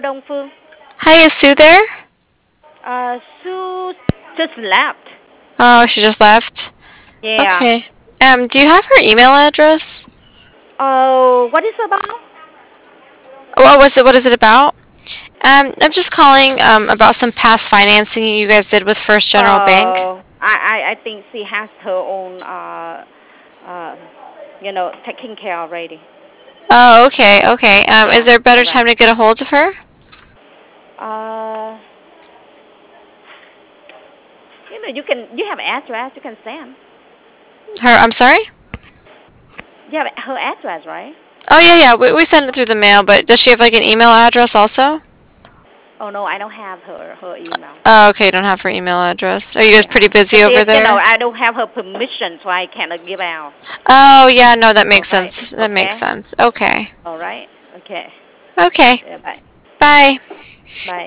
Dong Phương. Hi, is Sue there? Sue just left. Oh, she just left. Yeah. Okay. Do you have her email address? Oh, what is it about? What is it about? I'm just calling about some past financing you guys did with First General Bank. I think she has her own uh taking care already. Oh, okay, okay. Is Yeah. there a better All right. time to get a hold of her? Uh, you have address you can send. I'm sorry? You have her address, right? Oh, yeah, yeah. We send it through the mail, but does she have like an email address also? Oh no, I don't have her email. Oh, okay. You don't have her email address. Are you guys pretty Yeah, busy because over there? I don't have her permission, so I cannot give out. Oh, yeah. No, that All makes right. sense. That makes Okay. sense. Okay. All right. Okay. Okay. Yeah, bye. Bye. Bye.